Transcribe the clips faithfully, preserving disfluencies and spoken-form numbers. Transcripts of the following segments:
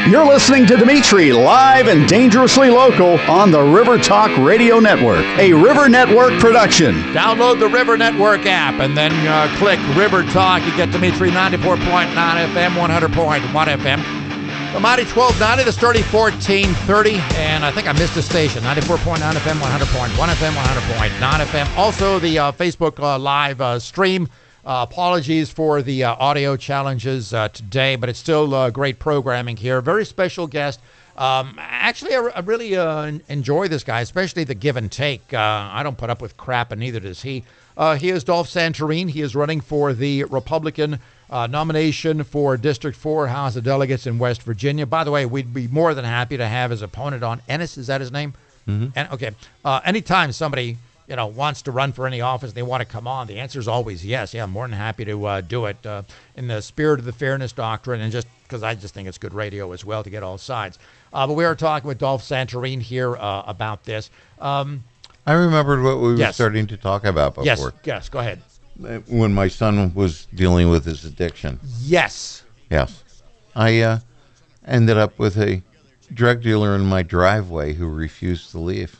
You're listening to Dimitri live and dangerously local on the River Talk Radio Network, a River Network production. Download the River Network app and then uh, click River Talk. You get Dimitri ninety-four point nine F M, one hundred point one F M. The Mighty twelve ninety, the Sturdy fourteen thirty, and I think I missed a station, ninety-four point nine F M, one hundred point one F M, one hundred point nine F M. Also, the uh, Facebook uh, live uh, stream. Uh, apologies for the uh, audio challenges uh, today, but it's still uh, great programming here. Very special guest. Um, actually, I, I really uh, enjoy this guy, especially the give and take. Uh, I don't put up with crap, and neither does he. Uh, he is Dolph Santorin. He is running for the Republican uh, nomination for District four House of Delegates in West Virginia. By the way, we'd be more than happy to have his opponent on. Ennis, is that his name? Mm-hmm. And okay, uh, anytime somebody you know, wants to run for any office, they want to come on, the answer is always yes. Yeah, I'm more than happy to uh, do it uh, in the spirit of the fairness doctrine, and just because I just think it's good radio as well to get all sides. Uh, but we are talking with Dolph Santorin here uh, about this. Um, I remembered what we were yes. starting to talk about before. Yes, yes, go ahead. When my son was dealing with his addiction. Yes. Yes. I uh, ended up with a drug dealer in my driveway who refused to leave.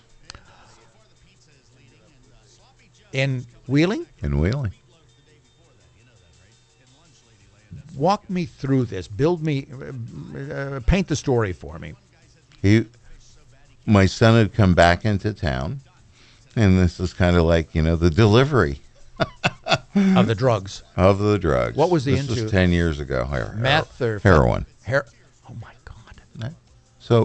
In Wheeling? In Wheeling. Walk me through this. Build me, uh, paint the story for me. He, my son had come back into town, and this is kind of like, you know, the delivery. Of the drugs. Of the drugs. What was the This into? was ten years ago. Her, Meth or? Heroin. Her- oh, my God. So,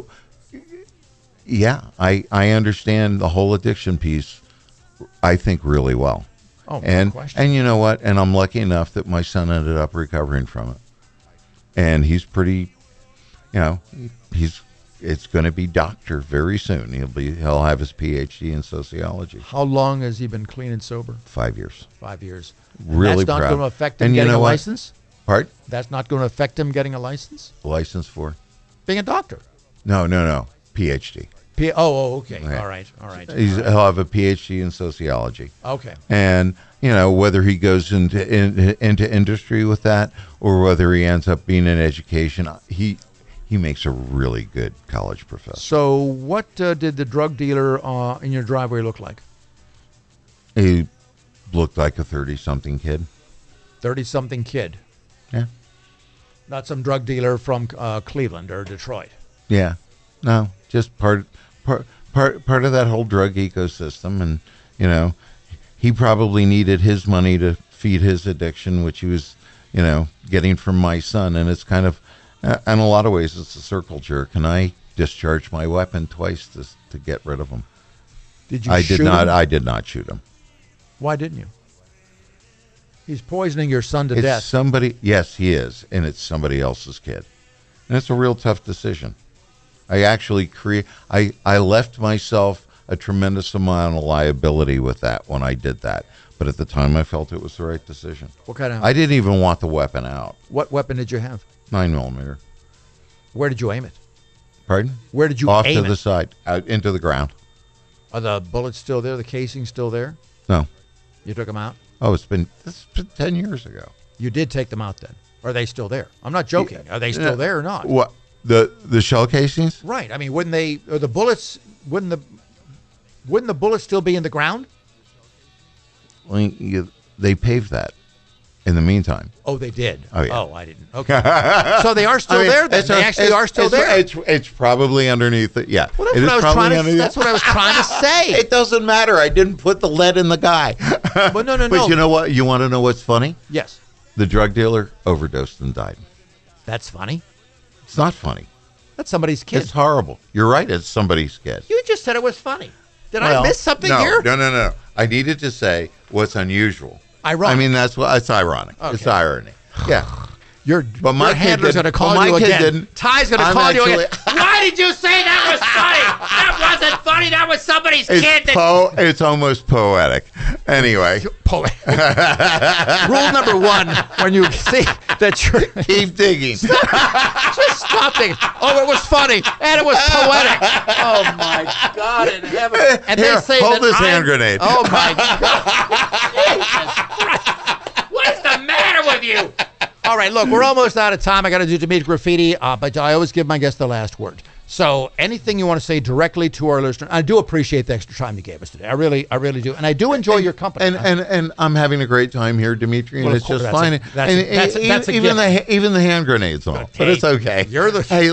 yeah, I, I understand the whole addiction piece, I think, really well. Oh, and, no question. and you know what? And I'm lucky enough that my son ended up recovering from it. And he's pretty, you know, he's it's going to be doctor very soon. He'll be he'll have his P H D in sociology. How long has he been clean and sober? Five years. Five years. Really That's not proud. going to affect him And you getting know a what? license? Pardon? That's not going to affect him getting a license? License for? Being a doctor? No, no, no. P H D. P- oh, oh, okay. Right. All right, all right. He's, all right. He'll have a P H D in sociology. Okay. And, you know, whether he goes into in, into industry with that or whether he ends up being in education, he he makes a really good college professor. So what uh, did the drug dealer uh, in your driveway look like? He looked like a thirty-something kid. thirty-something kid. Yeah. Not some drug dealer from uh, Cleveland or Detroit. Yeah. No, just part part part part of that whole drug ecosystem, and you know, he probably needed his money to feed his addiction, which he was, you know, getting from my son, and it's kind of, uh, in a lot of ways, it's a circle jerk. And I discharged my weapon twice to to get rid of him. Did you? I shoot did not. him? I did not shoot him. Why didn't you? He's poisoning your son to It's death. somebody. Yes, he is, and it's somebody else's kid, and it's a real tough decision. I actually create. I, I left myself a tremendous amount of liability with that when I did that. But at the time, I felt it was the right decision. What kind of? I didn't even want the weapon out. What weapon did you have? Nine millimeter. Where did you aim it? Pardon? Where did you Off aim to the it? side, out into the ground. Are the bullets still there? The casing still there? No. You took them out? Oh, it's been it's been ten years ago. You did take them out then? Are they still there? I'm not joking. Are they still there or not? What the the shell casings? Right. I mean, wouldn't they? Are the bullets? Wouldn't the? Wouldn't the bullets still be in the ground? Well, you, they paved that. In the meantime. Oh, they did. Oh, yeah. Oh, I didn't. Okay. So they are still I mean, there. Then it's they a- actually it's- are still it's, there. It's, it's probably underneath it. Yeah. Well, that's It what is I was probably trying to. underneath- That's what I was trying to say. It doesn't matter. I didn't put the lead in the guy. But no, no, But no. you know what? You want to know what's funny? Yes. The drug dealer overdosed and died. That's funny. It's not funny. That's somebody's kid. It's horrible. You're right. It's somebody's kid. You just said it was funny. Did Well, I miss something no, here? No, no, no. I needed to say what's unusual. Ironic. I mean, that's what it's ironic. It's Okay. irony. Yeah. Your, But my your kid handler's going didn't- to call well, my you kid again. didn't. Ty's going to I'm call you again. actually- Why did you say that was funny? That wasn't funny. That was somebody's It's, kid. That po- it's almost poetic. Anyway, Pull it. Rule number one: when you see that you're keep digging. just stop it. Oh, it was funny and it was poetic. Oh my God in heaven! And Here, they say hold that this I'm- hand grenade. Oh my God! Jesus Christ. What is the matter with you? All right, look, we're almost out of time. I got to do Dimitri Graffiti, uh, but I always give my guests the last word. So anything you want to say directly to our listeners, I do appreciate the extra time you gave us today. I really, I really do. And I do enjoy and, your company. And, and and I'm having a great time here, Dimitri, and well, it's just that's fine. A, that's, and, a, that's, and, that's a even gift. the even the hand grenades all, but it's okay. You're the hey,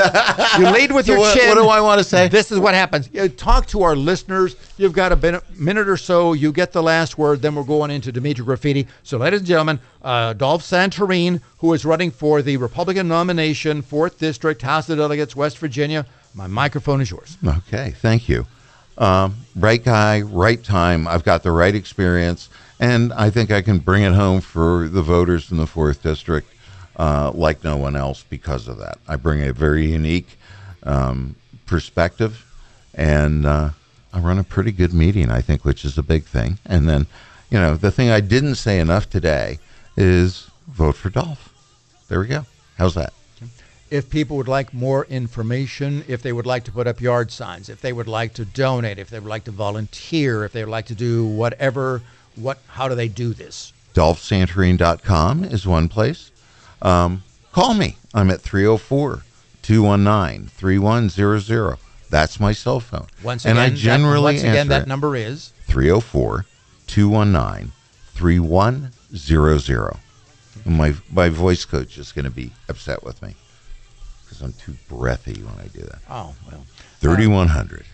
you lead with your what, chin. What do I want to say? This is what happens. You talk to our listeners. You've got a bin- minute or so. You get the last word. Then we're going into Dimitri Graffiti. So, ladies and gentlemen, uh, Dolph Santorin, who is running for the Republican nomination, fourth District, House of Delegates, West Virginia. My microphone is yours. Okay, thank you. Um, right guy, right time. I've got the right experience, and I think I can bring it home for the voters in the fourth District uh, like no one else because of that. I bring a very unique um, perspective, and uh, I run a pretty good meeting, I think, which is a big thing. And then, you know, the thing I didn't say enough today is vote for Dolph. There we go. How's that? If people would like more information, if they would like to put up yard signs, if they would like to donate, if they would like to volunteer, if they would like to do whatever, what, how do they do this? Dolph Santorin dot com is one place. Um, call me. I'm at three oh four, two one nine, three one zero zero. That's my cell phone. Once again, and I generally that, once again answer that number is three oh four, two one nine, three one zero zero. My, my voice coach is going to be upset with me. I'm too breathy when I do that. Oh, well. thirty-one hundred.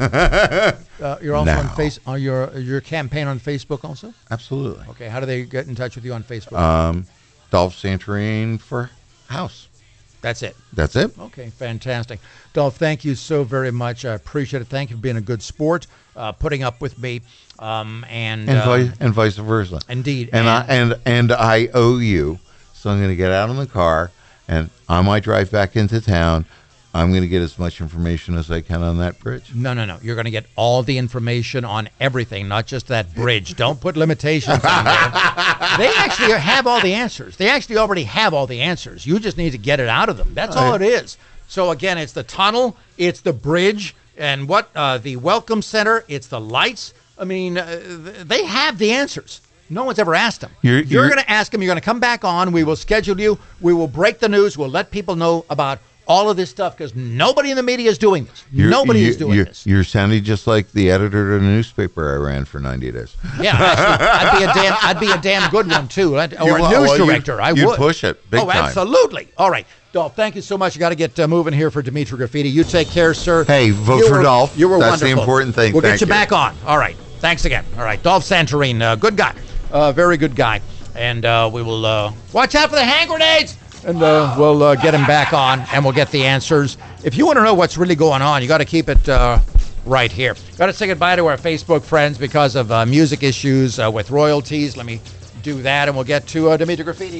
Uh, uh, you're also now. on face. Are your your campaign on Facebook also? Absolutely. Okay. How do they get in touch with you on Facebook? Um, Dolph Santorin for House. That's it. That's it. Okay. Fantastic. Dolph, thank you so very much. I appreciate it. Thank you for being a good sport, uh, putting up with me, um, and And, um, vice, and vice versa. Indeed. And, I and and I owe you, so I'm going to get out in the car. And on my drive back into town, I'm going to get as much information as I can on that bridge. No, no, no. You're going to get all the information on everything, not just that bridge. Don't put limitations on there. They actually have all the answers. They actually already have all the answers. You just need to get it out of them. That's all it is. So, again, it's the tunnel, it's the bridge, and what uh, the Welcome Center, it's the lights. I mean, uh, they have the answers. No one's ever asked them. You're, You're, you're going to ask them. You're going to come back on. We will schedule you. We will break the news. We'll let people know about all of this stuff because nobody in the media is doing this. You're, nobody you're, is doing you're, this. You're sounding just like the editor of the newspaper I ran for ninety days. Yeah, actually, I'd be a damn, I'd be a damn good one too, I'd, or You- a well, news well, director. you'd- I you'd would push it big oh, time. absolutely. All right, Dolph. Thank you so much. You got to get uh, moving here for Dimitri Graffiti. You take care, sir. Hey, vote You for were- Dolph. You were That's the wonderful. important thing. We'll Thank get you, you. back on. All right. Thanks again. All right, Dolph Santorin, uh, good guy, uh, very good guy, and uh, we will uh, watch out for the hand grenades. And uh, we'll uh, get him back on, and we'll get the answers. If you want to know what's really going on, you got to keep it uh, right here. Got to say goodbye to our Facebook friends because of uh, music issues uh, with royalties. Let me do that, and we'll get to uh, Dimitri Graffiti.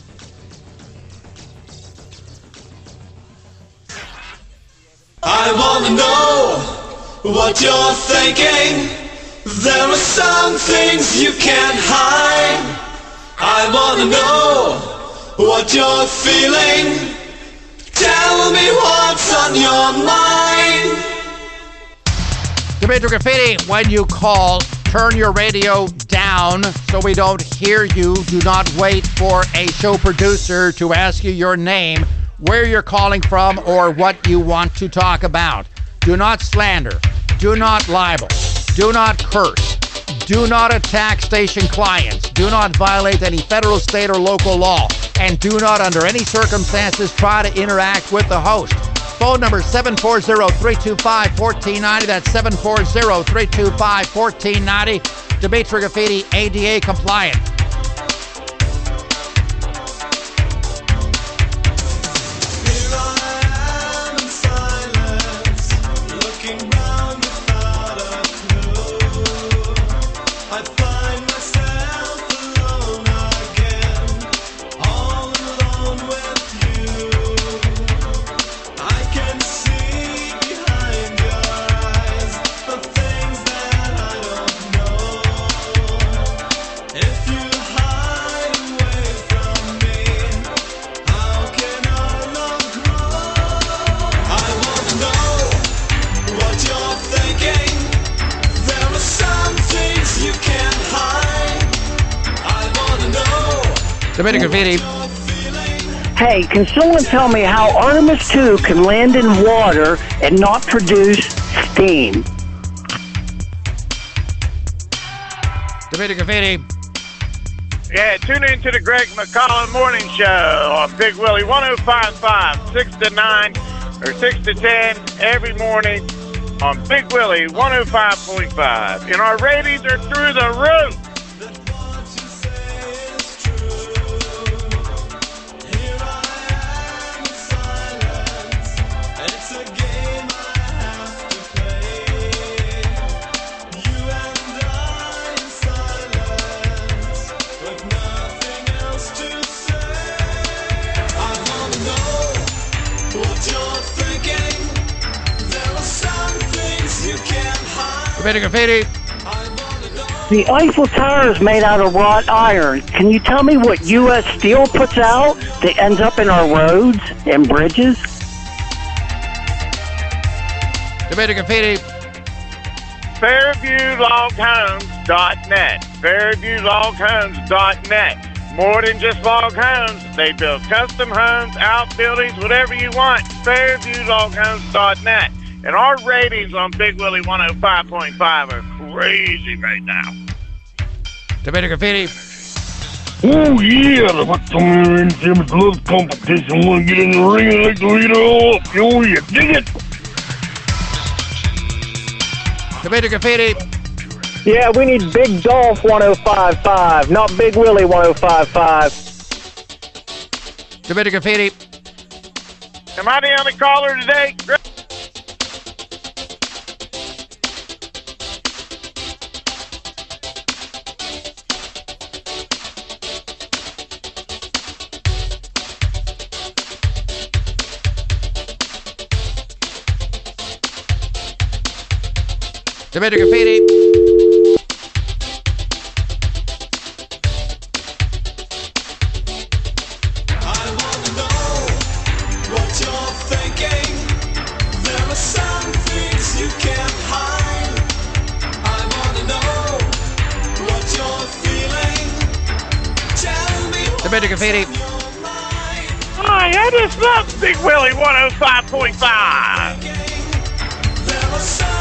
I wanna know what you're thinking. There are some things you can't hide. I wanna know what you're feeling. Tell me what's on your mind. Dimitri Graffiti, when you call, turn your radio down so we don't hear you. Do not wait for a show producer to ask you your name, where you're calling from, or what you want to talk about. Do not slander. Do not libel. Do not curse. Do not attack station clients. Do not violate any federal, state, or local law. And do not, under any circumstances, try to interact with the host. Phone number seven four zero, three two five, one four nine zero. That's seven four zero, three two five, one four nine zero. Dimitri Graffiti, A D A compliant. Here I am in silence, looking round without a clue. I find myself alone again, all alone with you. I can see behind your eyes the things that I don't know. If you hide away from me, how can our love grow? I wanna know what you're thinking. There are some things you can't hide. I wanna know Dimitri Graffiti, what you're Hey, can someone tell me how Artemis two can land in water and not produce steam? Tomato Graffiti. Yeah, tune in to the Greg McCollum Morning Show on Big Willie one oh five point five, six to nine or six to ten every morning on Big Willie one oh five point five. And our ratings are through the roof. Tomato Graffiti. The Eiffel Tower is made out of wrought iron. Can you tell me what U S Steel puts out that ends up in our roads and bridges? Tomato Graffiti. Fairview Log Homes dot net. Fairview Log Homes dot net. More than just log homes. They build custom homes, outbuildings, whatever you want. Fairview Log Homes dot net. And our ratings on Big Willie one oh five point five are crazy right now. Tomato Graffiti. Oh, yeah, the Hot Summer and Jim's Love Competition. Want to get in the ring and like to lead her all up. Oh, yeah, dig it. Tomato Graffiti. Yeah, we need Big Dolph one oh five point five, not Big Willie one oh five point five. Tomato Graffiti. Am I the only caller today? Tomato Graffiti. Tomato Graffiti. Hi, I just love Big Willie one oh five point five.